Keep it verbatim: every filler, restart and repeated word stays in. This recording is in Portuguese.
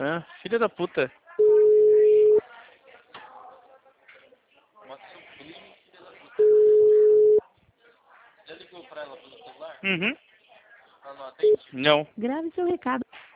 Ah, filha da puta. Uma sublime filha da puta. Já ligou pra ela pelo celular? Uhum. Ela não atende? Não. Grave seu recado.